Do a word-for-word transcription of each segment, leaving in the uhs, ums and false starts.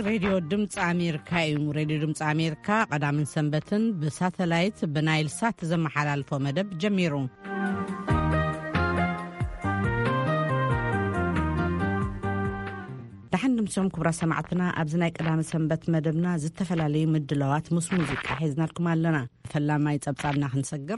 راديو دمص أمريكا يوم راديو دمص أمريكا قدام سنبتن بساتلايت بنايل سات زم حلال فمدب جميرون دحن نمسهم كبرى سمعتنا أبزناي قدام سنبت مدبنا زتفلالي مدلوات مس موزيكا حيزنا لكم لنا فلا ما يتبصابنا خنسقر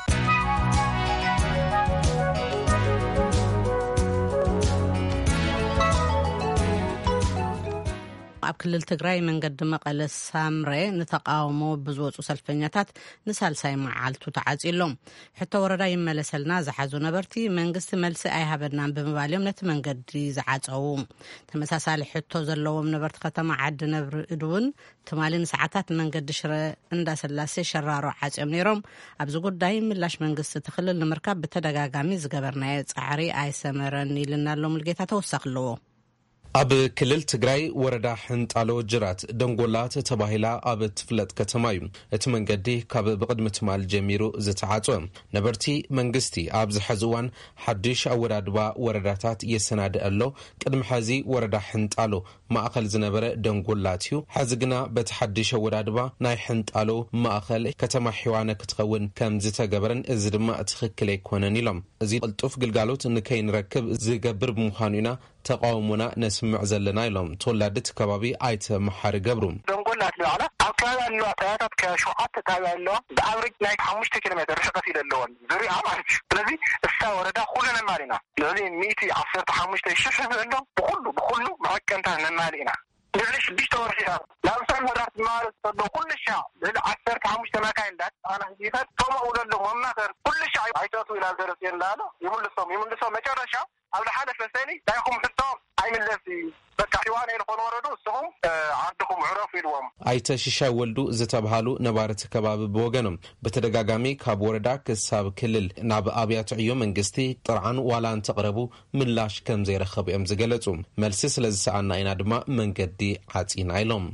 ኣብ ክልል ትግራይ መንገዲ መቐለ ሳምረ ንተቃውሞ ብዝወፁ ሰልፈኛታት ንሳልሳይ መዓልቱ ተዓጺሎም ሕቶ ወረዳ ይመለሰልና ዝሓዙ ነበርቲ መንግስቲ መልሲ ኣይሃበናን ብምባልዮም ነቲ መንገዲ ዝዓጸው ተመሳሳሊ ሕቶ ዘለዎም ነበርቲ ከተማ ዓዲ ነብሪ እድውን ትማሊ ንሰዓታት መንገዲ ሽረ እንዳሰላሴ ሸራሮ ዓጽዮም ነይሮም ኣብዚ ጉዳይ ምላሽ መንግስቲ ትኽልል ንምርካብ ብተደጋጋሚ ዝገበርናዮ ጻዕሪ ኣይሰመረን ኢልና ኣሎ ሙልጌታ ተወሳኽለዎ ኣብ ክልል ትግራይ ወረዳ ሕንጣሎ ጅራት ደንጎላት ተባሂላ ኣብ ትፍለጥ ከተማ እዩ እቲ መንገዲ ካብ ብቅድሚ ትማል ጀሚሩ ዝተዓጸወ ነበርቲ መንግስቲ ኣብ ዝሕዝዋን ሓድሽ ኣወዳድባ ወረዳታት የሰናድ ኣሎ ቅድሚ ሕዚ ወረዳ ሕንጣሎ ማእኸል ዝነበረ ደንጎላት እዩ ሕዚ ግና በቲ ሓድሽ ኣወዳድባ ናይ ሕንጣሎ ማእኸል ከተማ ሒዋነ ክትኸውን ከም ዝተገበረን እዚ ድማ ትክክል ኣይኮነን ኢሎም እዚ ቅልጡፍ ግልጋሎት ንከይንረክብ ዝገብር ብምዃኑ ኢና ተቃውሞና ነስምዕ ዘለና ኢሎም ተወላድት ከባቢ ኣይተ መሓሪ ገብሩ ደንጎላት ለዓላ ኣብ ከባቢ ኣለዋ ታያታት ከሸውዓተ ታያታት ኣለዋ ብኣብሪጅ ናይ ሓሙሽተ ኪሎ ሜትር ርሕቀት ኢለለዎን ዝርያ ማለት ስለዚ እሳ ወረዳ ኩሉን ነማሊና ስለዚ ሚእቲ ዓሰርተ ሓሙሽተ ሽሕ ዘሎ ብኩሉ ብኩሉ መዐቀንታ ነማሊና ልዕሊ ሽዱሽተ ወርሒ ናብ ሰም ወራት ማለት ዘሎ ኩሉ ሻዕ ልዕሊ ዓሰርተ ሓሙሽተ መካይን ዳጣና ህጂታት ቶማኡ ዘሎ መማከር ኩሉ ሻዕ ኣይተቱ ኢላ ደረስ የላሎ ይምልሶም ይምልሶም መጨረሻ ኣብ ለሓለፈ ሰኒ ዳይኹም ሕቶ ኣይምለሲ በቃ ሒዋነ ይልኾን ወረዱ እስኹም ዓድኹም ዕረፉ ኢልዎም ኣይተ ሽሻይ ወልዱ ዝተባሃሉ ነባርቲ ከባቢ ብወገኖም በተደጋጋሚ ካብ ወረዳ ክሳብ ክልል ናብ ኣብያተ ዕዮ መንግስቲ ጥርዓን ዋላን ተቕረቡ ምላሽ ከም ዘይረኸቡ እዮም ዝገለጹ መልሲ ስለዝሰኣና ኢና ድማ መንገዲ ዓጺና ኢሎም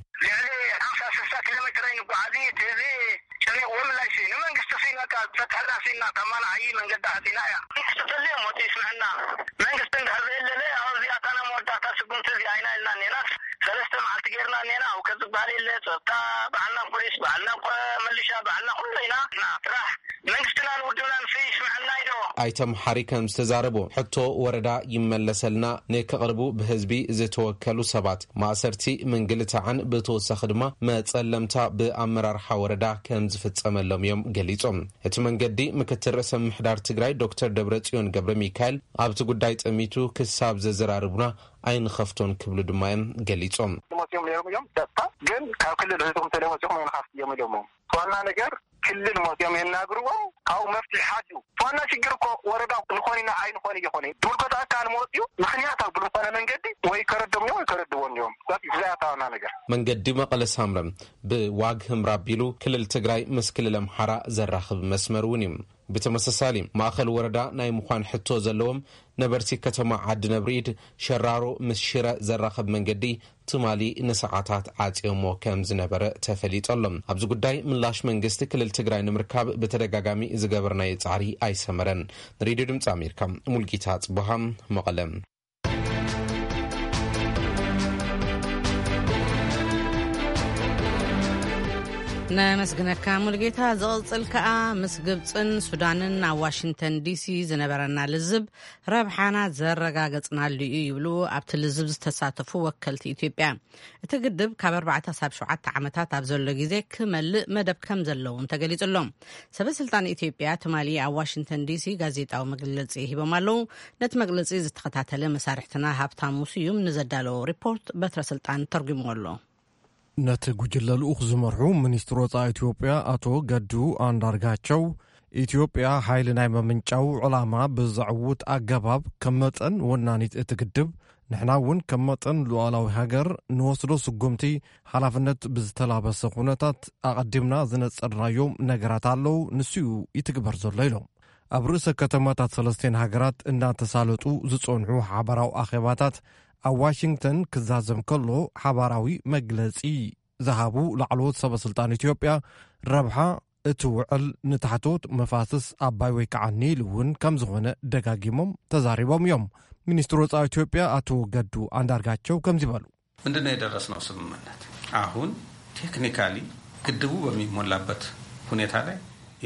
فتحنا كمان عي من قد عطينا يا استطلع موتي اسمعنا من قصدنا هذا اللي او زيادة مودات سكون تزي عينا لنا ناس ثلاثة مع تجيرنا هنا وكذب بالي اللي صرتا بعنا بوليس بعنا مليشة بعنا كلنا راح من قصدنا نودونا في اسمعنا يدو ኣይተም ሓሪከም ዝተዛረቡ ሕቶ ወረዳ ይመለሰልና ንከቅርቡ ብህዝቢ ዝተወከሉ ሰባት ማእሰርቲ መንግልታዓን ብተወሳኺ ድማ መጸለምታ ብኣመራርሓ ወረዳ ከም ዝፍጸመሎም እዮም ገሊጾም እቲ መንገዲ ምክትል ርእሰ ምሕዳር ትግራይ ዶክተር ደብረጽዮን ገብረ ሚካኤል ኣብቲ ጉዳይ ጠሚቱ ክሳብ ዘዘራርቡና ኣይንኸፍቶን ክብሉ ድማ እዮም ገሊጾም ሞቲዮም ነይሮም እዮም ደስታ ግን ካብ ክልል ህዝቦም ተለወፅኦም ይንኻፍ እዮም ኢሎም ዋና ነገር ክልል ሞቲዮም የናግሩዎም ካው መፍትሒ ሓጁ ዋና ችግር እኮ ወረዳ ንኾኒና ኣይንኾን ይኾን ድልጎታ አካል ሞቲዩ ምክንያታው ብልኾነ መንገዲ ወይ ከረዶም ወይ ከረድዎም እዮም ዛታውና ነገር መንገዲ መቐለ ሳምረ ብዋግ ህምራ ቢሉ ክልል ትግራይ ምስ ክልል ኣምሓራ ዘራኽብ መስመር እውን እዩ بتمسسالي ماخل وردا ناي مخان حتو زلوم نبرتي كتما عد نبريد شرارو مسشرة زراخب منقدي تمالي نساعاتات عاتيومو كم زنبرة تفليت اللهم عبزو قداي من لاش منقستي كل التقراي نمركاب بتدقاقامي إذا قبرنا يتعاري أي سمرن نريدو دمت أميركا ملقيتات بهم مقلم نمسجنك ملقيتها زغلصل كأ مسجبتن سودانن نا واشنطن دي سي زنبرنا لزب ربحانا زرقاقتنا اللي يبلو ابتل الزب تساتفو وكلت إثيوبيا تقدب كابر بعد ساب شعات عمتات أبزل لجيزي كمل مدب كم زلون تقليت اللهم سبب سلطان إثيوبيا تمالي أو واشنطن دي سي غازيت أو مجلس إيه بمالو نت مجلس إيه تقطعت له مسارحتنا هابتام موسيوم نزدالو ريبورت بتر سلطان ترجمه له نت ጉጅለሉ ዝመርሑ ሚኒስትር ወጻኢ ኢትዮጵያ አቶ ገዱ አንዳርጋቸው ኢትዮጵያ ኃይል ናይ መምንጫው ዑላማ ብዛዕውት አገባብ ከመጠን ወናኒት እትግድብ ንሕናውን ከመጠን ሉዓላዊ ሃገር ንወስዶ ስጉምቲ ሓላፍነት ብዝተላበሰ ኩነታት አቀድምና ዝነጸራዮም ነገራት አለው ንስዩ ይትግበር ዘሎ ኢሎም ኣብ ርእሰ ከተማታት ሰለስቴን ሃገራት እንዳተሳለጡ ዝጾንዑ ሓበራዊ አኼባታት ኣብ ዋሽንግተን ክዛዘም ከሎ ሓባራዊ መግለጺ ዝሃቡ ላዕለዎት ሰበስልጣን ኢትዮጵያ ረብሓ እቲ ውዕል ንታሕቶት መፋስስ ኣባይ ወይ ከዓ ኒል እውን ከም ዝኾነ ደጋጊሞም ተዛሪቦም እዮም ሚኒስትር ወጻኢ ኢትዮጵያ አቶ ገዱ አንዳርጋቸው ከም ዝበሉ ምንድነው የደረስነው ስምምነት? አሁን ቴክኒካሊ ግድቡ በሚሞላበት ሁኔታ ላይ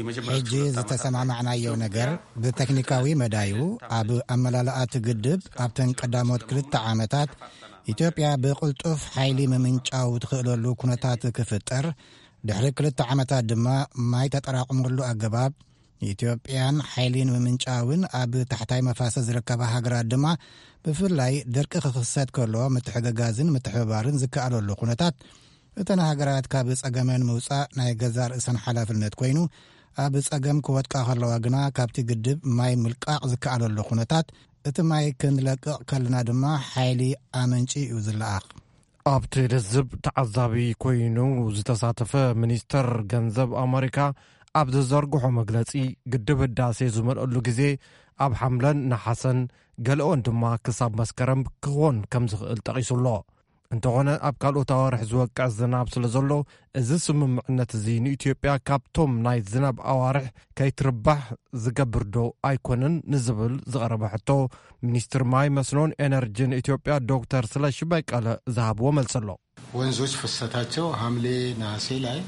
ሕጂ ዝተሰማማዕናዮ ነገር ብቴክኒካዊ መዳዩ ኣብ ኣመላላኣት ግድብ ኣብተን ቀዳሞት ክልተ ዓመታት ኢትዮጵያ ብቕልጡፍ ሓይሊ ምምንጫው ትኽእለሉ ኩነታት ክፍጠር ድሕሪ ክልተ ዓመታት ድማ ማይ ተጠራቅሙሉ ኣገባብ ኢትዮጵያን ሓይሊን ምምንጫውን ኣብ ታሕታይ መፋሰስ ዝርከባ ሃገራት ድማ ብፍላይ ድርቂ ክኽሰት ከሎ ምትሕግጋዝን ምትሕብባርን ዝከኣለሉ ኩነታት እተን ሃገራት ካብ ጸገመን ምውፃእ ናይ ገዛ ርእሰን ሓላፍነት ኮይኑ ኣብ ጸገም ክወጥቃ ከለዋ ግና ካብቲ ግድብ ማይ ምልቃቕ ዝከኣለሉ ኩነታት እቲ ማይ ክንለቅቕ ከለና ድማ ሓይሊ ኣመንጪ እዩ ዝለኣኽ። ኣብቲ ልዝብ ተዓዛቢ ኮይኑ ዝተሳተፈ ሚኒስተር ገንዘብ ኣሜሪካ ኣብ ዝዘርግሖ መግለጺ ግድብ ህዳሴ ዝመልአሉ ግዜ ኣብ ሓምለን ናሓሰን ገለኦን ድማ ክሳብ መስከረም ክኾን ከም ዝኽእል ጠቒሱሎ። እንተኾነ ኣብ ካልኦት ኣዋርሕ ዝወቅዕ ዝናብ ስለ ዘሎ እዚ ስምምዕነት እዚ ንኢትዮጵያ ካብቶም ናይ ዝናብ ኣዋርሕ ከይትርባሕ ዝገብር ዶ ኣይኮነን ንዝብል ዝቐረበ ሕቶ ሚኒስትር ማይ መስኖን ኤነርጂን ኢትዮጵያ ዶክተር ስለሺ በቀለ ዝሃብዎ መልስ ኣሎ። ወንዞች ፍሰታቸው ሐምሌ ነሐሴ ላይ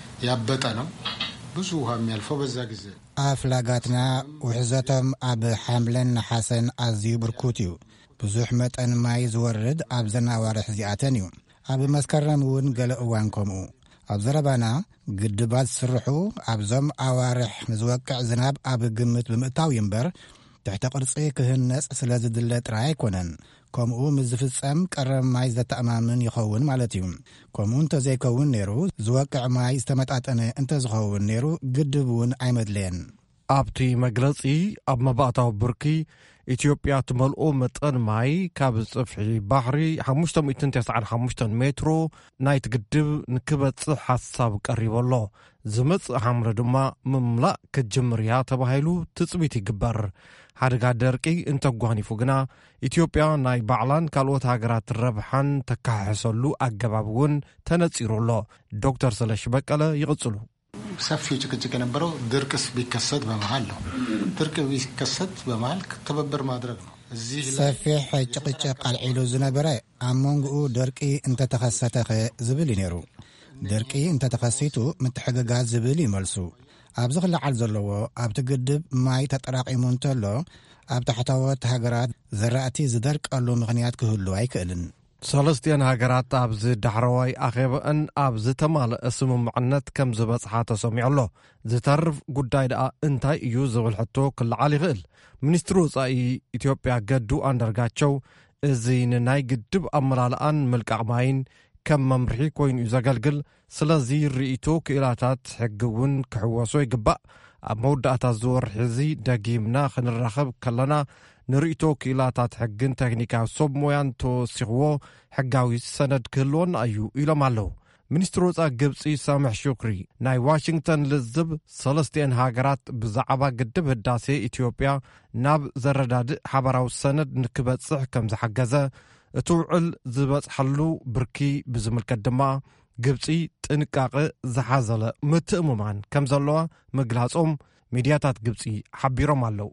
ያበጠ ነው። ብዙ ውሃ የሚያልፈው በዛ ጊዜ ኣፍላጋትና ውሕዘቶም ኣብ ሓምለን ናሓሰን ኣዝዩ ብርኩት እዩ። ብዙሕ መጠን ማይ ዝወርድ ኣብ ዘን ኣዋርሕ እዚኣተን እዩ። ኣብ መስከረም እውን ገለ እዋን ከምኡ ኣብ ዘረባና ግድባት ዝስርሑ ኣብዞም ኣዋርሕ ንዝወቅዕ ዝናብ ኣብ ግምት ብምእታው እምበር ትሕቲ ቅርፂ ክህነፅ ስለ ዝድለ ጥራይ ኣይኮነን። ከምኡ ምስ ዝፍጸም ቀረብ ማይ ዘተኣማምን ይኸውን ማለት እዩ። ከምኡ እንተዘይከውን ነይሩ ዝወቅዕ ማይ ዝተመጣጠነ እንተዝኸውን ነይሩ ግድብ እውን ኣይመድለየን። ኣብቲ መግለጺ ኣብ መባእታዊ ብርኪ ኢትዮጵያ ትመልኦ መጠን ማይ ካብ ጽፍሒ ባሕሪ ሓሙሽተ ሚእትን ትስዓን ሓሙሽተ ሜትሮ ናይቲ ግድብ ንክበጽሕ ሓሳብ ቀሪበሎ። ዝመጽእ ሓምለ ድማ ምምላእ ክጅምር እያ ተባሂሉ ትጽቢት ይግበር። ሓደጋ ደርቂ እንተጓኒፉ ግና ኢትዮጵያ ናይ ባዕላን ካልኦት ሃገራት ረብሓን ተካሕሰሉ ኣገባብ እውን ተነጺሩ ኣሎ። ዶክተር ስለሺ በቀለ ይቕጽሉ። ሰፊው ጭቅጭቅ የነበረው ድርቅስ ቢከሰት በመሃል ነው። ድርቅ ቢከሰት በመሃል ትብብር ማድረግ ነው። እዚህ ሰፊሕ ጭቅጭቅ አልዒሉ ዝነበረ ኣብ መንጉኡ ደርቂ እንተተኸሰተ ዝብል ይነሩ። ደርቂ እንተተኸሲቱ ምትሕግጋዝ ዝብል ይመልሱ። ኣብዚ ክለዓል ዘለዎ ኣብቲ ግድብ ማይ ተጠራቂሙ እንተሎ ኣብ ታሕተዎት ሃገራት ዘራእቲ ዝደርቀሉ ምኽንያት ክህሉ ኣይክእልን። ሰለስቲአን ሃገራት ኣብ ዝዳሕረዋይ ኣኼበአን ኣብ ዝተማልአ ስምምዕነት ከም ዝበጽሓ ተሰሚዑ ኣሎ። ዝተርፍ ጉዳይ ደኣ እንታይ እዩ ዝብል ሕቶ ክለዓል ይኽእል። ሚኒስትሪ ወጻኢ ኢትዮጵያ ገዱ አንዳርጋቸው እዚ ንናይ ግድብ ኣመላልኣን ምልቃቕ ማይን ከም መምርሒ ኮይኑ እዩ ዘገልግል። ስለዚ ርእይቶ ክእላታት ሕጊ እውን ክሕወሶ ይግባእ። ኣብ መወዳእታ ዝወርሒ እዚ ደጊምና ክንራኸብ ከለና ንርእይቶ ክእላታት ሕግን ቴክኒካዊ ሰብ ሞያን ተወሲኽዎ ሕጋዊ ሰነድ ክህልወና እዩ ኢሎም ኣለዉ። ሚኒስትሪ ወጻኢ ግብፂ ሳምሕ ሹክሪ ናይ ዋሽንግተን ልዝብ ሰለስቲአን ሃገራት ብዛዕባ ግድብ ህዳሴ ኢትዮጵያ ናብ ዘረዳድእ ሓበራዊ ሰነድ ንክበጽሕ ከም ዝሓገዘ እቲ ውዕል ዝበጽሐሉ ብርኪ ብዝምልከት ድማ ግብፂ ጥንቃቐ ዝሓዘለ ምትእምማን ከም ዘለዋ ምግላጾም ሚድያታት ግብፂ ሓቢሮም ኣለዉ።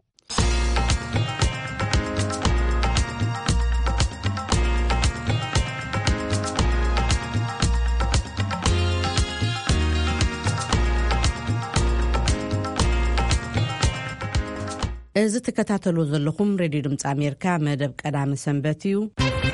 እዚ ተከታተሉ ዘለኹም ሬዲዮ ድምፂ ኣሜሪካ መደብ ቀዳሚ ሰንበት እዩ።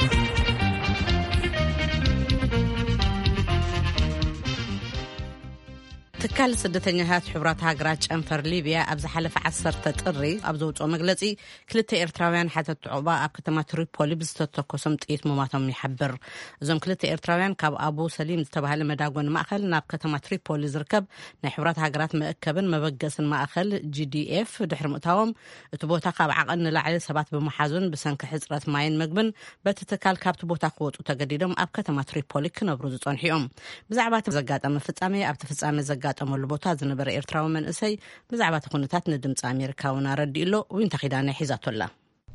ትካል ስደተኛታት ሕቡራት ሃገራት ጨንፈር ሊብያ ኣብ ዝሓለፈ ዓሰርተ ጥሪ ኣብ ዘውፅኦ መግለጺ ክልተ ኤርትራውያን ሓተት ዕቁባ ኣብ ከተማ ትሪፖሊ ብዝተተኮሶም ጥይት ምማቶም ይሕብር። እዞም ክልተ ኤርትራውያን ካብ አቡ ሰሊም ዝተባሃለ መዳጎን ማእኸል ናብ ከተማ ትሪፖሊ ዝርከብ ናይ ሕቡራት ሃገራት መእከብን መበገስን ማእኸል ጂዲኤፍ ድሕሪ ምእታዎም እቲ ቦታ ካብ ዓቐን ንላዕሊ ሰባት ብምሓዙን ብሰንኪ ሕፅረት ማይን ምግብን በቲ ትካል ካብቲ ቦታ ክወፁ ተገዲዶም ኣብ ከተማ ትሪፖሊ ክነብሩ ዝጸንሒኦም። ብዛዕባ ዘጋጠመ ፍጻሜ ኣብቲ ፍጻሜ ዘጋጠመሉ ቦታ ዝነበረ ኤርትራዊ መንእሰይ ብዛዕባ ኩነታት ንድምፂ ኣሜሪካ እውን ኣረዲኡሎ ወይን ተኺዳና ሒዛቶላ።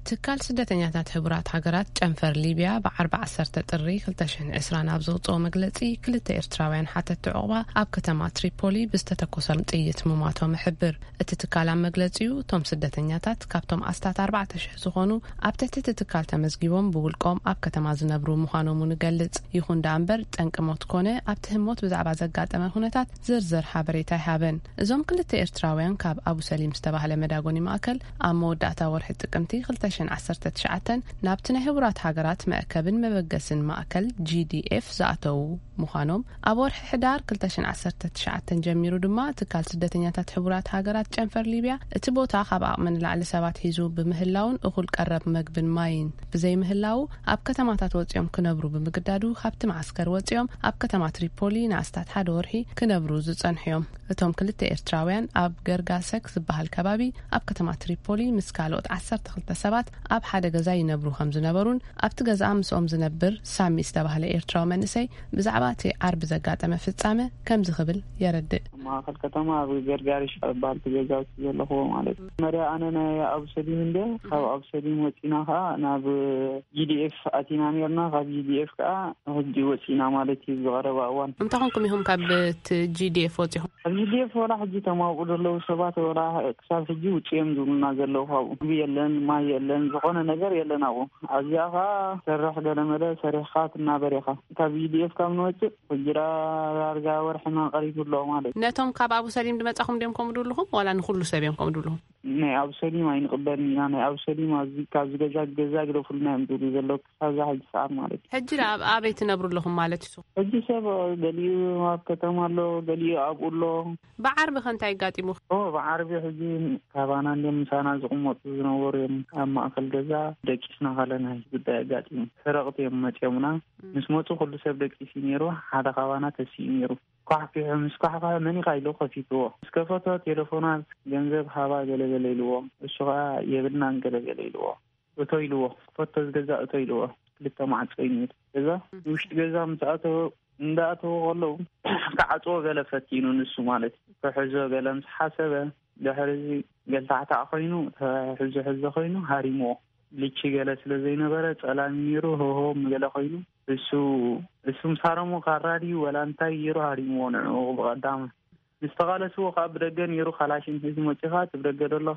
ትካል ስደተኛታት ሕቡራት ሃገራት ጨንፈር ሊብያ ብ14 ጥሪ ክልተ ሽሕን ዕስራን ኣብ ዘውፅኦ መግለጺ ክልተ ኤርትራውያን ሓተት ዕቑባ ኣብ ከተማ ትሪፖሊ ብዝተተኮሰ ጥይት ምሟቶም ይሕብር። እቲ ትካል ኣብ መግለጺኡ እቶም ስደተኛታት ካብቶም ኣስታት ኣርባዕተ ሽሕ ዝኾኑ ኣብ ትሕቲ እቲ ትካል ተመዝጊቦም ብውልቆም ኣብ ከተማ ዝነብሩ ምዃኖም ንገልጽ። ይኹን ዳ እምበር ጠንቂ ሞት ኮነ ኣብቲ ህሞት ብዛዕባ ዘጋጠመ ኩነታት ዝርዝር ሓበሬታ ይሃበን። እዞም ክልተ ኤርትራውያን ካብ አቡ ሰሊም ዝተባህለ መዳጎኒ ማእከል ኣብ መወዳእታ ወርሒ ጥቅምቲ ክልተ ሽሕን ዓሰርተ ትሽዓተ ናብቲ ናይ ሕቡራት ሃገራት መአከብን መበገስን ማእከል ጂ ዲ ኤፍ ዝኣተው ምዃኖም ኣብ ወርሒ ሕዳር ክልተ ሽሕን ዓሰርተ ትሽዓተ ጀሚሩ ድማ ትካል ስደተኛታት ሕቡራት ሃገራት ጨንፈር ሊብያ እቲ ቦታ ካብ ዓቕሚ ንላዕሊ ሰባት ሒዙ ብምህላውን እኹል ቀረብ መግብን ማይን ብዘይ ምህላው ኣብ ከተማታት ወፂኦም ክነብሩ ብምግዳዱ ካብቲ ማዕስከር ወፂኦም ኣብ ከተማ ትሪፖሊ ንኣስታት ሓደ ወርሒ ክነብሩ ዝጸንሕዮም። እቶም ክልተ ኤርትራውያን ኣብ ገርጋሰክ ዝበሃል ከባቢ ኣብ ከተማ ትሪፖሊ ምስ ካልኦት ዓሰርተ ክልተ ሰባት ኣብ ሓደ ገዛ ይነብሩ ከም ዝነበሩን ኣብቲ ገዛ ምስኦም ዝነብር ሳሚ ዝተባህለ ኤርትራዊ መንእሰይ ብዛዕባ እቲ ዓርቢ ዘጋጠመ ፍጻመ ከም ዝኽብል የረድእ። ማእከል ከተማ ኣብ ገርጋሪሽ ዝበሃል ገዛውቲ ዘለኹ ማለት መርያ ኣነ ናይ አቡ ሰሊም እንደ ካብ አቡ ሰሊም ወፂና ከዓ ናብ ጂዲኤፍ ኣቲና ነርና ካብ ጂዲኤፍ ከዓ ህጂ ወፂና ማለት እዩ ዝቀረበ እዋን እንታይ ኮንኩም ኢኹም ካብ ጂዲኤፍ ወፂኹም? ካብ ጂዲኤፍ ወላ ሕጂ ተማውቁ ዘለዉ ሰባት ወላ ክሳብ ሕጂ ውፅኦም ዝብሉና ዘለዉ ካብኡ ግቢ የለን ማይ የለን ዝኾነ ነገር የለን። ኣብኡ ኣብዚኣ ከዓ ሰራሕ ገለመለ ሰሪሕካ ትናበሪኻ ካብ ጂዲኤፍ ካብ ንወፅእ ሕጅራ ዳርጋ ወርሕና ቀሪቡ ኣሎ ማለት ነቶም ካብ አቡ ሰሊም ድመጻኹም ደም ከም ድልኹም ወላ ንኹሉ ሰብ እዮም ከም ድልኹም? ናይ አቡ ሰሊም ኣይንቅበልን ኢና ናይ አቡ ሰሊም ኣብዚ ካብ ዝገዛ ገዛ ግደፉልና እዮም ዝብሉ ዘለዉ ክሳብ ዛ ሕጂ ሰዓት ማለት ሕጂ ኣበይ ትነብሩ ኣለኹም ማለት እዩ? ሕጂ ሰብ ገሊኡ ኣብ ከተማ ኣሎ ገሊኡ ኣብኡ ኣሎ። ብዓርቢ ከንታይ ጋጢሙ? ኦ ብዓርቢ ሕጂ ካባና እንደ ምሳና ዝቕመጡ ዝነበሩ እዮም ኣብ ማእከል ገዛ ደቂስና ካለና ጉዳይ ጋጢሙ ሰረቕቲ እዮም መፅኦምና ምስ መፁ ኩሉ ሰብ ደቂሲ ነይሩ ሓደ ካባና ተሲኡ ነይሩ ኳሕፊ ምስ ኳሕፋ መኒኻ ኢሉ ከፊትዎ እስከ ፎቶ ቴሌፎናት ገንዘብ ሃባ ገለገለ ኢልዎ እሱ ከዓ የብልናን ገለገለ ኢልዎ እቶ ኢልዎ ፎቶ ዝገዛ እቶ ኢልዎ ክልተ ማዕፆ እዩ ገዛ ውሽጢ ገዛ ምስኣተው እንዳኣተው ከለዉ ከዓፅዎ ገለ ፈቲኑ ንሱ ማለት ክሕዞ ገለ ምስ ሓሰበ ድሕሪዚ ገልታዕታዕ ኮይኑ ሕዞ ሕዞ ኮይኑ ሃሪምዎ ልቺ ገለ ስለ ዘይነበረ ጸላም ነይሩ ሆሆም ገለ ኮይኑ እሱ እሱ ምሳረሙ ካራዲዩ ወላ እንታይ ይሩ ሃሪምዎ ንዑ ብቐዳም ምስተቃለስዎ ካብ ብደገ ነይሩ ካላሽን ሒዙ መጪኻ ትብደገ ደለኻ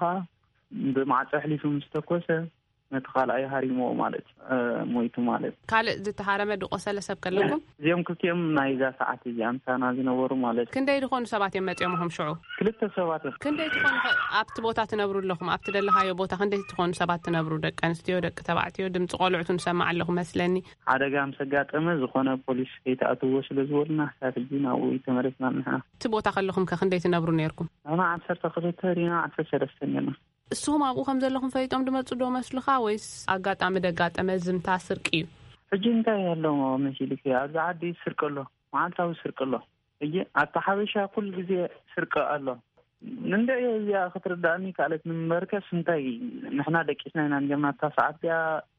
ብማዕፆ ሕሊፉ ምስተኮሰ ነቲ ካልኣይ ሃሪምዎ ማለት ሞይቱ ማለት ካልእ ዝተሃረመ ድቆሰለ ሰብ ከለኩም? እዚኦም ክልቲኦም ናይዛ ሰዓት እዚኣ ምሳና ዝነበሩ ማለት ክንደይ ድኾኑ ሰባት እዮም መፂኦምኹም ሽዑ? ክልተ ሰባት እዮም። ክንደይ ትኾኑ ኣብቲ ቦታ ትነብሩ ኣለኹም? ኣብቲ ደለኻዮ ቦታ ክንደይ ትኾኑ ሰባት ትነብሩ? ደቂ ኣንስትዮ ደቂ ተባዕትዮ ድምፂ ቆልዑቱ ንሰማዕ ኣለኹ መስለኒ። ሓደጋ ምስ ኣጋጠመ ዝኾነ ፖሊስ ከይተኣትዎ ስለ ዝበሉና ክሳብ ሕጂ ናብኡ ተመለስና ንሕና። እቲ ቦታ ከለኹም ከ ክንደይ ትነብሩ ነርኩም? ኣና ዓሰርተ ክልተ ሪና ዓሰርተ ሰለስተ ነርና። እስኹም ኣብኡ ከም ዘለኹም ፈሊጦም ድመፁ ዶ መስሉኻ ወይስ ኣጋጣሚ ደጋጠመ ዝምታ ስርቂ እዩ? ሕጂ እንታይ ኣሎ መሲልክ ኣብዚ ዓዲ ስርቂ ኣሎ መዓልታዊ ስርቂ ኣሎ ሕጂ ኣብቲ ሓበሻ ኩሉ ግዜ ስርቂ ኣሎ ንንደ እዚኣ ክትርዳእኒ ካልኦት ንምበርከስ እንታይ ንሕና ደቂስና ኢና ንጀምና እታ ሰዓት እዚኣ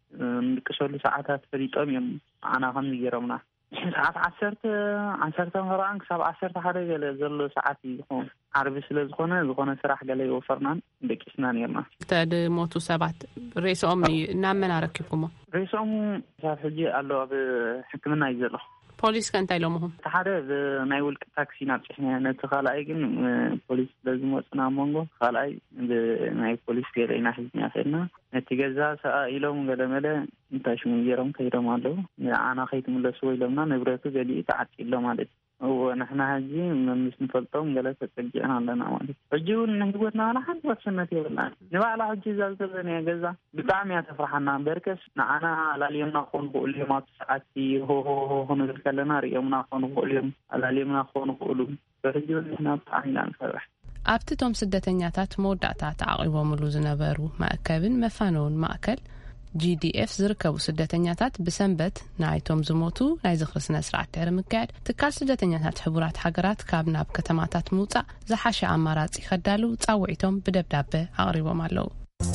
ንድቅሰሉ ሰዓታት ፈሊጦም እዮም ኣና ከም ገይሮምና ሰዓት ዓሰርተ ዓሰርተ ምዕራን ክሳብ ዓሰርተ ሓደ ገለ ዘሎ ሰዓት እዩ ዝኸውን ዓርቢ ስለ ዝኾነ ዝኾነ ስራሕ ገለ ይወፈርናን ደቂስና ነርና። ተድሞቱ ሰባት ሬሶኦም ናብ መን ኣረኪብኩሞ? ሬሶኦም ሳብ ሕጂ ኣሎ ኣብ ሕክምና እዩ ዘሎ። ፖሊስ ከንታይ ኢሎምኹም? እቲ ሓደ ብናይ ውልቂ ታክሲ ናብ ፅሕና ነቲ ካልኣይ ግን ፖሊስ ስለዝመፁና መንጎ ካልኣይ ብናይ ፖሊስ ገለ ኢና ሒዝና ኸድና ነቲ ገዛ ሰኣ ኢሎም ገለመለ እንታይ ሽሙ ገይሮም ከይዶም ኣለዉ ንዓና ከይትምለስዎ ኢሎምና ንብረቱ ገሊኡ ተዓፂሎ ማለት እዩ ንሕና ሕጂ መምስ ንፈልጦም ገለ ተፀጊዕና ኣለና ማለት ሕጂ እውን ንሂወትና ዋላ ሓንቲ ወሰነት የብልና ንባዕላ ሕጂ እዛ ዝተበነየ ገዛ ብጣዕሚ እያ ተፍራሓና በርከስ ንዓና ኣላልዮምና ክኾኑ ክእሉ እዮም ኣብቲ ሰዓቲ ሆሆሆ ክንብል ከለና ሪኦምና ክኾኑ ክእሉ እዮም ኣላልዮምና ክኾኑ ክእሉ ሕጂ ንሕና ብጣዕሚ ኢና ንፈርሕ። ኣብቲ እቶም ስደተኛታት መወዳእታ ተዓቂቦምሉ ዝነበሩ መእከብን መፋነውን ማእከል ጂዲኤፍ ዝርከቡ ስደተኛታት ብሰንበት ናይቶም ዝሞቱ ናይ ዝኽሪ ስነ ስርዓት ድሕሪ ምካየድ ትካል ስደተኛታት ሕቡራት ሃገራት ካብ ናብ ከተማታት ምውፃእ ዝሓሸ ኣማራፂ ከዳሉ ፃውዒቶም ብደብዳቤ ኣቕሪቦም ኣለዉ።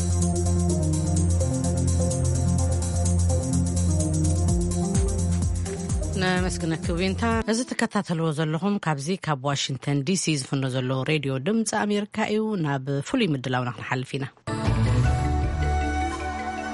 ነመስግነክ ዊንታ እዚ ተከታተልዎ ዘለኹም ካብዚ ካብ ዋሽንግተን ዲሲ ዝፍኖ ዘሎ ሬድዮ ድምፂ ኣሜሪካ እዩ። ናብ ፍሉይ ምድላውና ክንሓልፍ ኢና።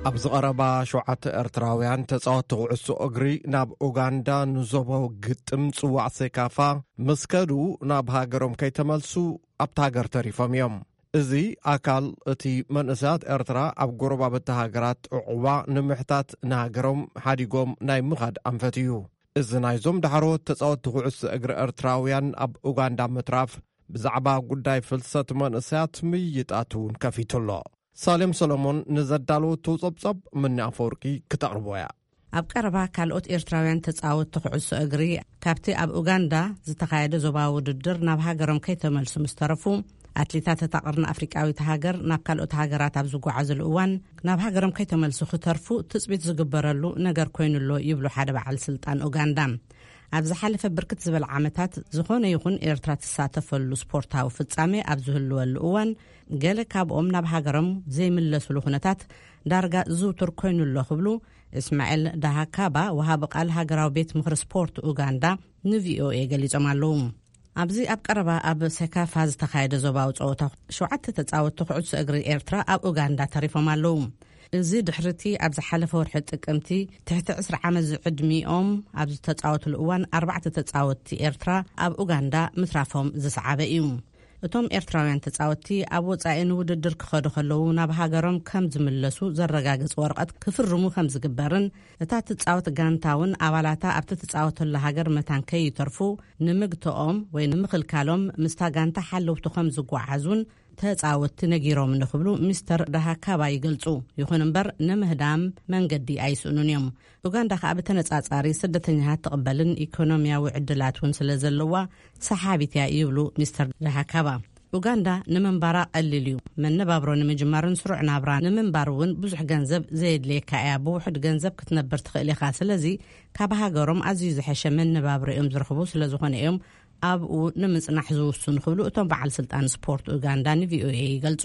ኣብዚ ቀረባ ሸውዓተ ኤርትራውያን ተጻወቱ ኩዕሶ እግሪ ናብ ኡጋንዳ ንዞቦ ግጥም ጽዋዕ ሴካፋ መስከዱ ናብ ሃገሮም ከይተመልሱ ኣብታ ሃገር ተሪፎም እዮም። እዚ ኣካል እቲ መንእሰያት ኤርትራ ኣብ ጎረባብቲ ሃገራት ዕቑባ ንምሕታት ንሃገሮም ሓዲጎም ናይ ምኻድ ኣንፈት እዩ። እዚ ናይዞም ዳሕሮት ተጻወቱ ኩዕሶ እግሪ ኤርትራውያን ኣብ ኡጋንዳ ምትራፍ ብዛዕባ ጉዳይ ፍልሰት መንእሰያት ምይጣት እውን ከፊቱሎ። ሳሌም ሰሎሞን ንዘዳለወ ተውጸብጸብ ምኒ ኣፈወርቂ ክተቕርቦያ። ኣብ ቀረባ ካልኦት ኤርትራውያን ተጻወቱ ኩዕሶ እግሪ ካብቲ ኣብ ኡጋንዳ ዝተኻየደ ዞባዊ ውድድር ናብ ሃገሮም ከይተመልሱ ምስተረፉ ኣትሌታት እታ ቀርኒ ኣፍሪቃዊት ሃገር ናብ ካልኦት ሃገራት ኣብ ዝጓዓዝሉ እዋን ናብ ሃገሮም ከይተመልሱ ክተርፉ ትጽቢት ዝግበረሉ ነገር ኮይኑሎ ይብሉ ሓደ በዓል ስልጣን ኡጋንዳ። ኣብ ዝሓለፈ ብርክት ዝበል ዓመታት ዝኾነ ይኹን ኤርትራ ትሳተፈሉ ስፖርታዊ ፍጻሜ ኣብ ዝህልወሉ እዋን ገለ ካብኦም ናብ ሃገሮም ዘይምለሱሉ ኩነታት ዳርጋ ዝውትር ኮይኑሎ ክብሉ እስማኤል ዳሃካባ ወሃቢ ቃል ሃገራዊ ቤት ምክሪ ስፖርት ኡጋንዳ ንቪኦኤ ገሊጾም ኣለዉ። ኣብዚ ኣብ ቀረባ ኣብ ሴካፋ ዝተኻየደ ዞባዊ ጸወታ ሸውዓተ ተጻወቱ ኩዕሶ እግሪ ኤርትራ ኣብ ኡጋንዳ ተሪፎም ኣለዉ። እዚ ድሕርቲ ኣብ ዝሓለፈ ወርሒ ጥቅምቲ ትሕቲ ዕስራ ዓመት ዝዕድሚኦም ኣብ ዝተጻወቱሉ እዋን ኣርባዕተ ተጻወቲ ኤርትራ ኣብ ኡጋንዳ ምትራፎም ዝሰዓበ እዩ። እቶም ኤርትራውያን ተጻወቲ ኣብ ወጻኢ ንውድድር ክኸዱ ከለዉ ናብ ሃገሮም ከም ዝምለሱ ዘረጋግጽ ወረቐት ክፍርሙ ከም ዝግበርን እታ ትጻወት ጋንታውን ኣባላታ ኣብቲ ትጻወተሉ ሃገር መታን ከይተርፉ ንምግቶኦም ወይ ንምኽልካሎም ምስታ ጋንታ ሓለውቲ ከም ዝጓዓዙን ተጻወቲ ነጊሮም ንኽብሉ ሚስተር ዳሃካባ ይገልጹ። ይኹን እምበር ንምህዳም መንገዲ ኣይስእኑን እዮም። ኡጋንዳ ከዓ ብተነጻጻሪ ስደተኛታት ትቕበልን ኢኮኖሚያዊ ዕድላትን ስለ ዘለዋ ሰሓቢት እያ ይብሉ ሚስተር ዳሃካባ። ኡጋንዳ ንምንባራ ቀሊል እዩ። መነባብሮ ንምጅማርን ስሩዕ ናብራ ንምንባር እውን ብዙሕ ገንዘብ ዘየድልየካ እያ። ብውሕድ ገንዘብ ክትነብር ትኽእል ኢኻ። ስለዚ ካብ ሃገሮም ኣዝዩ ዝሐሸ መነባብሮ እዮም ዝረኽቡ ስለ ዝኾነ እዮም ኣብኡ ንምጽናሕ ዝውስኑ ክብሉ እቶም በዓል ስልጣን ስፖርት ኡጋንዳ ንቪኦኤ ይገልጹ።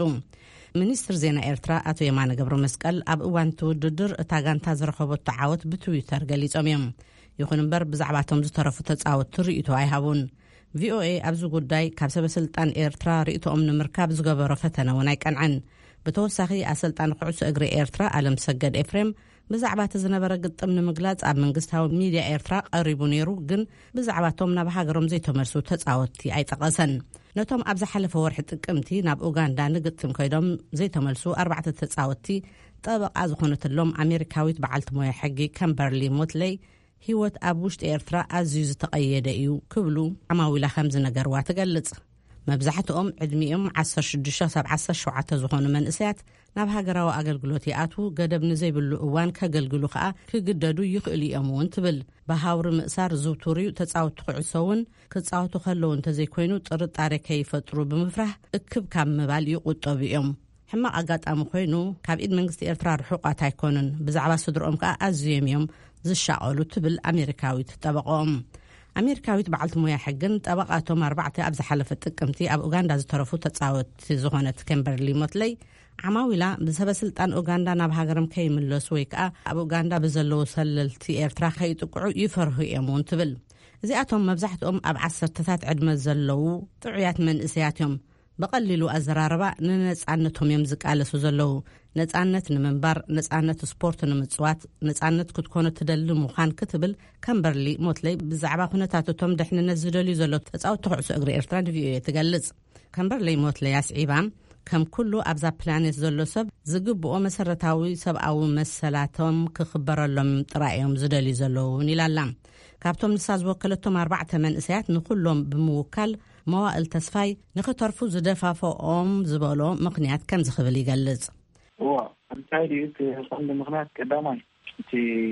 ሚኒስትር ዜና ኤርትራ ኣቶ የማነ ገብረ መስቀል ኣብ እዋን ውድድር እታ ጋንታ ዝረኸበቶ ዓወት ብትዊተር ገሊጾም እዮም። ይኹን እምበር ብዛዕባቶም ዝተረፉ ተጻወቱ ርእይቶ ኣይሃቡን። ቪኦኤ ኣብዚ ጉዳይ ካብ ሰበስልጣን ኤርትራ ርእይቶኦም ንምርካብ ዝገበሮ ፈተና እውን ኣይቀንዐን። ብተወሳኺ ኣሰልጣን ኩዕሶ እግሪ ኤርትራ ኣለም ሰገድ ኤፍሬም ብዛዕባ ዝነበረ ግጥም ንምግላጽ ኣብ መንግስታዊ ሚድያ ኤርትራ ቀሪቡ ነይሩ፣ ግን ብዛዕባቶም ናብ ሃገሮም ዘይተመልሱ ተጻወቲ ኣይጠቐሰን። ነቶም ኣብ ዝሓለፈ ወርሒ ጥቅምቲ ናብ ኡጋንዳ ንግጥም ከይዶም ዘይተመልሱ ኣርባዕተ ተጻወቲ ጠበቃ ዝኾነትሎም ኣሜሪካዊት በዓልቲ ሞያ ሕጊ ከምበርሊ ሞትለይ ህይወት ኣብ ውሽጢ ኤርትራ ኣዝዩ ዝተቐየደ እዩ ክብሉ ዓማዊላ ከም ዝነገርዋ ትገልጽ። መብዛሕትኦም ዕድሚኦም ዓሰርተ ሽዱሽተ ሳብ ዓሰርተ ሸውዓተ ዝኾኑ መንእሰያት ናብ ሃገራዊ ኣገልግሎት ይኣትዉ ገደብ ንዘይብሉ እዋን ከገልግሉ ከዓ ክግደዱ ይኽእሉ እዮም እውን ትብል። ብሃውሪ ምእሳር ዝውቱር እዩ። ተጻወቱ ኩዕሶ እውን ክጻወቱ ከለዉ እንተዘይኮይኑ ጥርጣሬ ከይፈጥሩ ብምፍራሕ እክብ ካብ ምባል ይቁጠቡ እዮም። ሕማቕ ኣጋጣሚ ኮይኑ ካብ ኢድ መንግስቲ ኤርትራ ርሑቃት ኣይኮኑን። ብዛዕባ ስድሮኦም ከዓ ኣዝዮም እዮም ዝሻቐሉ ትብል ኣሜሪካዊት ጠበቆም። ኣሜሪካዊት በዓልቲ ሞያ ሕግን ጠበቃቶም ኣርባዕተ ኣብ ዝሓለፈ ጥቅምቲ ኣብ ኡጋንዳ ዝተረፉ ተጻወቲ ዝኾነት ከምበርሊ ሞትለይ ዓማዊላ ብሰበስልጣን ኡጋንዳ ናብ ሃገሮም ከይምለሱ ወይ ከዓ ኣብ ኡጋንዳ ብዘለዉ ሰለልቲ ኤርትራ ከይጥቅዑ ይፈርሁ እዮም እውን ትብል። እዚኣቶም መብዛሕትኦም ኣብ ዓሰርተታት ዕድመ ዘለዉ ጥዑያት መንእሰያት እዮም። በቀሊሉ ኣዘራረባ ንነጻነቶም እዮም ዝቃለሱ ዘለዉ። ነጻነት ንምንባር፣ ነጻነት ስፖርት ንምጽዋት፣ ነጻነት ክትኮነ ትደሊ ምዃን ክትብል ከምበርሊ ሞትለይ ብዛዕባ ኩነታቶም ድሕንነት ዝደልዩ ዘሎ ተጻወቲ ኩዕሶ እግሪ ኤርትራ ቪኦኤ ትገልጽ። ከምበርሊ ሞትለይ ኣስዒባ ከም ኩሉ ኣብዛ ፕላኔት ዘሎ ሰብ ዝግብኦ መሰረታዊ ሰብኣዊ መሰላቶም ክኽበረሎም ጥራይ እዮም ዝደልዩ ዘለውን ኢላላ። ካብቶም ንሳ ዝወከለቶም ኣርባዕተ መንእሰያት ንኩሎም ብምውካል መዋእል ተስፋይ ንኽተርፉ ዝደፋፈኦም ዝበሎ ምኽንያት ከም ዝኽብል ይገልጽ። ዋ እንታይ እዩ እቲ ምኽንያት ቀዳማይ እቲ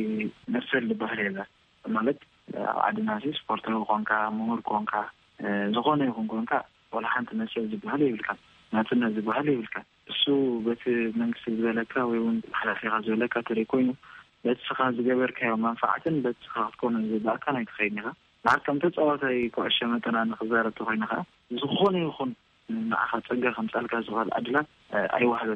መሰል ባህሪ እዛ ማለት ዓድናሲ ስፖርታዊ ኮንካ ምሁር ኮንካ ዝኾነ ይኹን ኮንካ ወላ ሓንቲ መሰል ዝበሃል ይብልካ ናትና ዝበሃል ይብልካ እሱ በቲ መንግስቲ ዝበለካ ወይ እውን ሓላፊኻ ዝበለካ ተርኢ ኮይኑ በትስኻ ዝገበርካዮ መንፋዓትን በትስኻ ክትኮነ ዝባእካ ናይ ትኸይድ ኢኻ ንዓካ ከም ተጻዋታይ ኩዕሶ መጠና ንኽዛረብ ተኾይንኻ ዝኾነ ይኹን ንዓኻ ፀጋ ከምፃልካ ዝኽእል ዕድላት ኣይዋህበካን።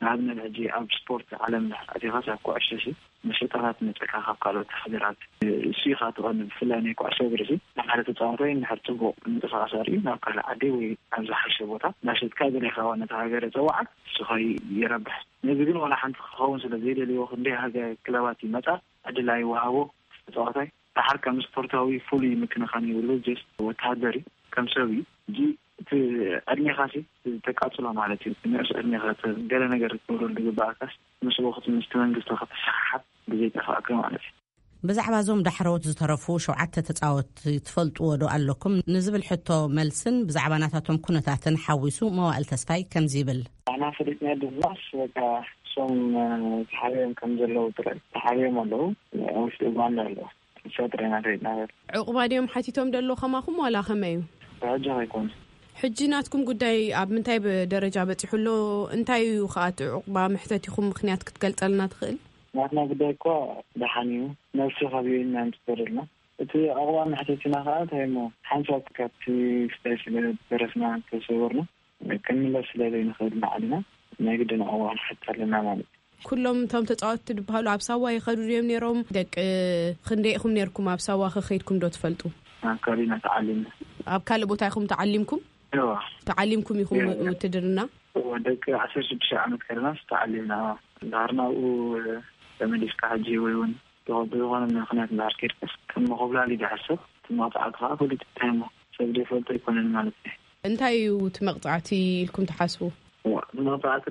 نعمل هجي أب سبورت عالم أتيغاس أكو عشرة مشترات نتكا قالوا تحضيرات الشيخات وأن فلاني كو عشرة برسي نحن تتصورين نحن تبو متفاصيل نقل عدوي أمزح الشبوطة ناشد كابل إخوان تهاجر زوعة سخي يربح نقول ولا حنت خون سلزيل اللي وخندي هذا كلواتي متى أدلاي وهاو تتصورين تحر كم سبورتاوي فولي ممكن خاني ولوجست وتهدري كم سوي جي في أرني خاسي تكاتلهم على تيم الناس أرني خات قال أنا قررت نقول اللي بعكس مش وقت مستمن قصة خط الصحة بزيت أخاكم على تيم بزعبا زوم دحروت زترفو شوعت تتعاوت يتفلط ودو قال لكم نزبل حتى ملسن بزعباناتهم كنتاتن حويسو موائل تسفاي كم زيبل أنا فريتنا بالناس وكا سوم تحاليهم كم زلو ترى تحاليهم اللو وش تبان له شاطرين فريتنا عقبا اليوم حتيتهم دلو خماكم ولا خمايو رجع يكون حجيناتكم قداي اب منتاي بدرجه بتحلو انتاي خات عقبا محتاتيكم مخنيات كتقلصلنا تخيل نحن بداي كو دحانيو نفس خبيرنا نسترلنا تي اغوا محتاتنا خات هيمو حنصوت كاتي ستيشن درسنا تصورنا كمل سلاله نخدم علينا ما يقدرنا اول حتى لنا مالك كلهم تم تطاوت بحالو ابساوا يخدو يم نيروم دق خنديكم نيركم ابساوا خيدكم دو تفلطو كارينا تعلمنا اب كل بوتايكم تعلمكم ايوه تعلمكم يكم وتدرنا ودك عشر ست عامات كرنا تعلمنا دارنا و تمديش كاجي ويون دوغنا من خنات ماركت كم قبل لي دحسب ثم تعقها كل تتهم سبدي فلت يكون المالتي انتي تمقطعتي لكم تحاسبوا مقطعت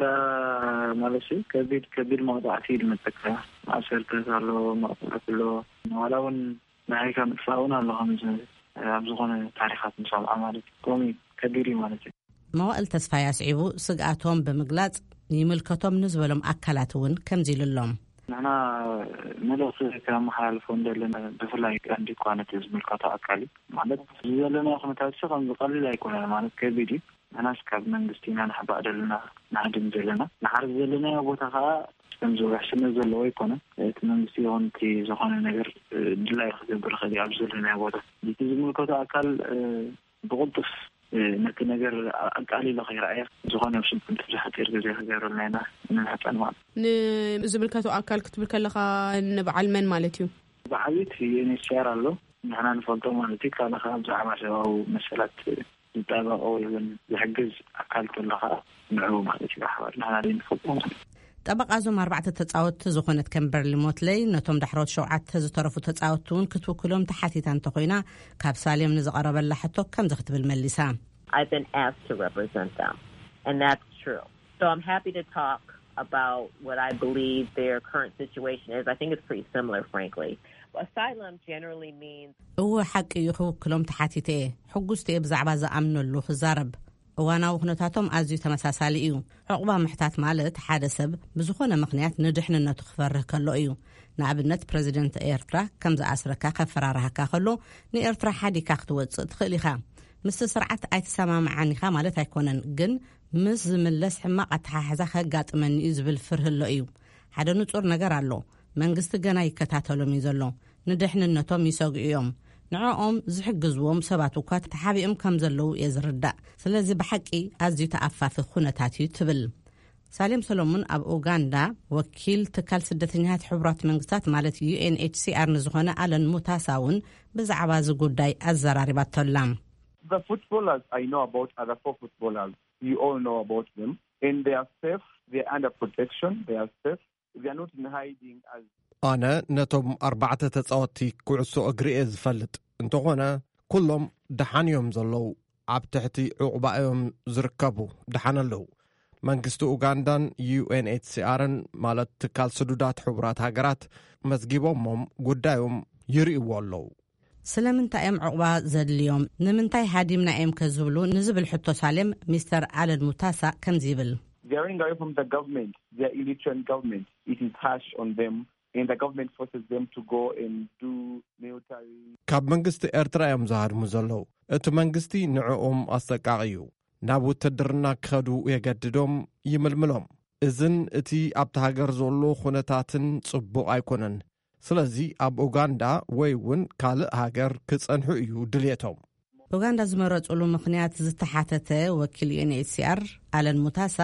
مالشي كبير كبير مقطعتي المتكه عشر كذا مقطعت له ولو معي كم فاونا اللهم زين أبزغنا تاريخات مصاب عمالك قومي كبيري مالتي موائل تسفاي يسعيبو سقعتهم بمقلاط يملكتهم نزولهم أكلاتون كم زيل اللهم نحنا ملوصي كلام حالفون دلنا بفلاي عندي قانت يزملكتا أكالي مالك زيلنا خمتات شغل بقلي لا يكون مالك كبيري أنا سكاب من دستينا نحب أدلنا نعدم زيلنا نحرق زيلنا يبوتها كمزو يحسن زلوا يكونه تمام سيون تي زخانة نجر دلا يخذ برخدي أبزل هنا وده يتزمل كذا أكل بغضف نك نجر أكالي لغير عير زخانة وش كنت بزحت يرجع غير لنا من حتى أنواع نزمل كذا أكل كتب كلها نبعلمن مالتيو بعيد هي نشير له نحن نفضل مالتي كان خامس عماشة أو مسألة نتابع أو يحجز أكل كلها نعوم مالتي بحوار نحن نفضل طبق أزوم أربعة تتصاوت زخونة كمبرلي موتلي نتوم دحروت شوعات زترفو تتصاوتون كتبو كلهم تحتي تنتقينا كاب ساليم نزقرب اللحطو كم زخت بالملسان. I've been asked to represent them, and that's true. So I'm happy to talk about what I believe their current situation is. I think it's pretty similar, frankly. Asylum generally means... هو حق يخو كلهم تحتي تيه حقوستي بزعبا زأمنو اللو خزارب وانا وخنتاتهم أزيو تمساسالي إيو عقبا محتات مالت حادثب بزخونة مقنيات ندحن نتخفره كالو إيو نعبنت بريزيدنت إيرترا كم زا أسركا خفرارها كاخلو ني إيرترا حادي كاختوات تخليخا مس سرعت أي تسامع معاني خا مالت هيكونن جن مس ملس حما قطحا حزاخا قات من إزبل فره اللو إيو حدا نطور نقر اللو منقست جنا يكتاتلو ميزلو ندحن نتوم يسوق إيوم نعوم زحجزوم سباتوكات تحابيهم كم زلو يزردا سلازي بحقي أزيو تأفاف خونتاتي تبل سالم سلومون أب أوغندا وكيل تكال سدتنيات حبرات منقصات مالت يو إن إتش سي آر نزغونا ألن متاساون بزعواز قداي الزراري باتولام. The footballers I know about are the four footballers. You all know about them. And they are safe. They are under protection. They are safe. They are not in hiding as... أنا نتوم أربعة تتصاوتي كعسو أقرئ زفلت انتوغونا كلهم دحانيهم زلو عب تحتي عقبائهم زركبو دحان اللو منقستو أوغاندان يو إن إتش سي آرن مالت تكال سدودات حبرات هاقرات مزقيبهم قدايهم يرئوا اللو سلامنتا ام عقبا زاد اليوم نمنتاي هادي من ام كزبلو نزبل حتو سالم مستر آلن متاسا كم زيبل They are running away from the government, their illiterate government. It is harsh on them. And the government forces them to go and do military. كاب منقستي إرترا يمزهر مزلو اتو منقستي نعوم أستقاقيو نابو تدرنا كخدو يقددوم يململوم إذن اتي أبتهاجر زولو خونتاتن صبو أيكونن سلازي أب أوغاندا ويون كالق هاجر كتسنحو إيو دليتهم أوغاندا زمرت أولو مخنيات زتحاتته وكيل إن إتش سي آر آلن متاسا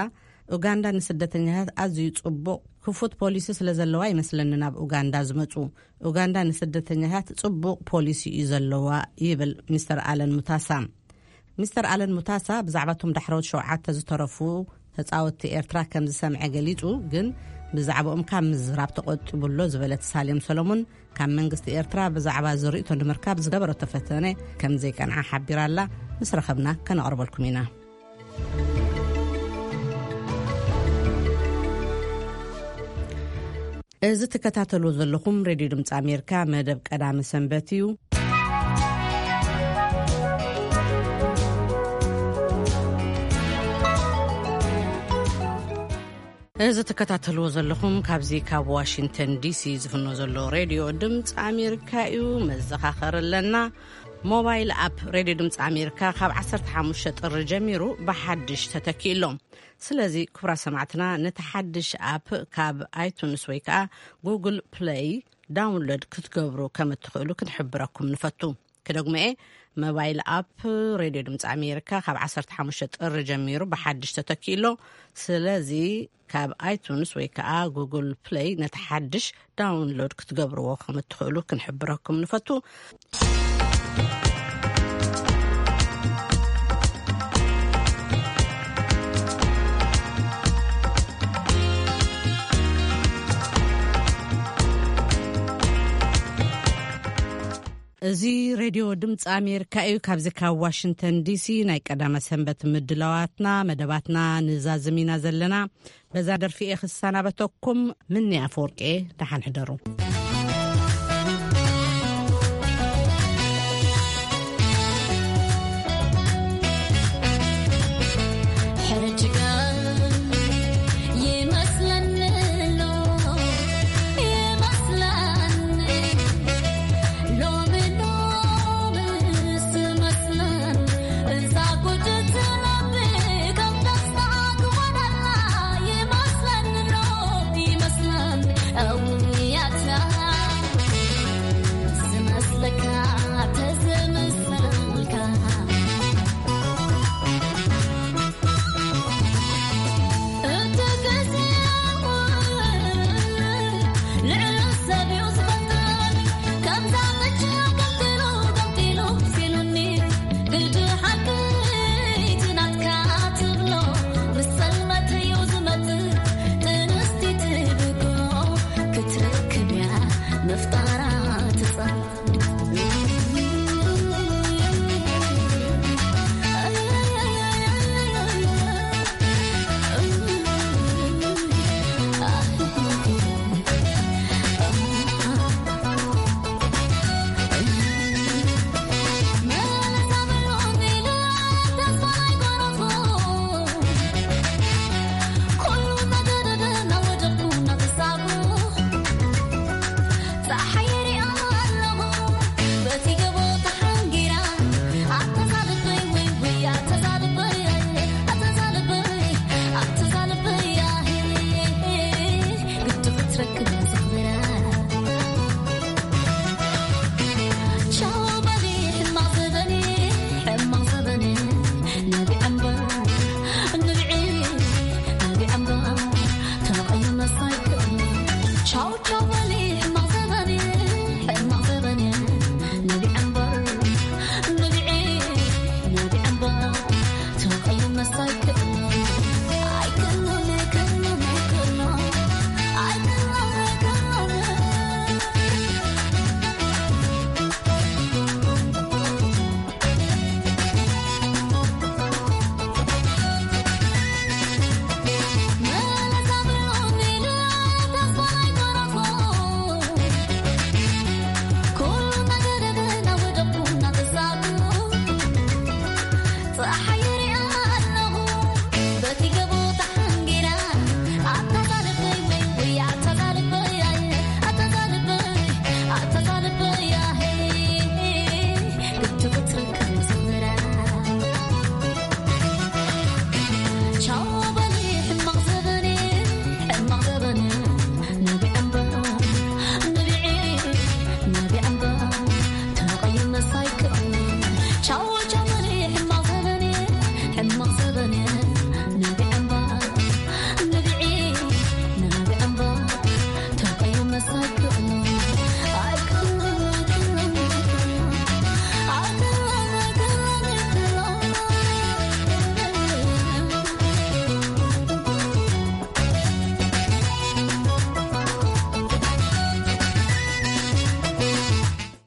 ኡጋንዳ ንስደተኛታት ኣዝዩ ጽቡቕ ክፉት ፖሊሲ ስለ ዘለዋ ይመስለኒ ናብ ኡጋንዳ ዝመጹ ኡጋንዳ ንስደተኛታት ጽቡቕ ፖሊሲ እዩ ዘለዋ ይብል ሚስተር ኣለን ሙታሳ ሚስተር ኣለን ሙታሳ ብዛዕባቶም ዳሕሮት ሸውዓተ ዝተረፉ ተጻወቲ ኤርትራ ከም ዝሰምዐ ገሊጹ ግን ብዛዕባኦም ካብ ምዝራብ ተቆጥቡሎ ዝበለት ሳሌም ሰሎሞን ካብ መንግስቲ ኤርትራ ብዛዕባ ዝርኢቶ ንምርካብ ዝገበረቶ ፈተነ ከም ዘይቀንዓ ሓቢራላ ምስ ረኸብና ከነቕርበልኩም ኢና እዚ ተከታተሉ ዘለኹም ሬድዮ ድምፂ ኣሜሪካ መደብ ቀዳሚ ሰንበት እዩ እዚ ተከታተሉ ዘለኹም ካብዚ ካብ ዋሽንግተን ዲሲ ዝፍኖ ዘሎ ሬድዮ ድምፂ ኣሜሪካ እዩ መዘኻኸረለና ሞባይል አፕ ሬድዮ ድምፂ ኣሜሪካ ካብ ዓሰርተ ሓሙሽተ ጥሪ ጀሚሩ ብሓድሽ ተተኪሎም ስለዚ ክብራ ሰማዕትና ነቲ ሓድሽ አፕ ካብ ኣይቱንስ ወይ ከዓ ጉግል ፕሌይ ዳውንሎድ ክትገብሩ ከም እትኽእሉ ክንሕብረኩም ንፈቱ ከደግመኤ ሞባይል አፕ ሬድዮ ድምፂ ኣሜሪካ ካብ ዓሰርተ ሓሙሽተ ጥሪ ጀሚሩ ብሓድሽ ተተኪሎ ስለዚ ካብ ኣይቱንስ ወይ ከዓ ጉግል ፕሌይ ነቲ ሓድሽ ዳውንሎድ ክትገብርዎ ከም እትኽእሉ ክንሕብረኩም ንፈቱ እዚ ሬድዮ ድምፂ ኣሜሪካ እዩ ካብዚ ካብ ዋሽንግተን ዲሲ ናይ ቀዳመ ሰንበት ምድላዋትና መደባትና ንዛዝሚና ዘለና በዛ ደርፊኤ ክሳናበተኩም ምኒ ኣፈወርቄ ደሓን ሕደሩ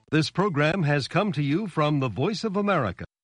This program has come to you from the Voice of America,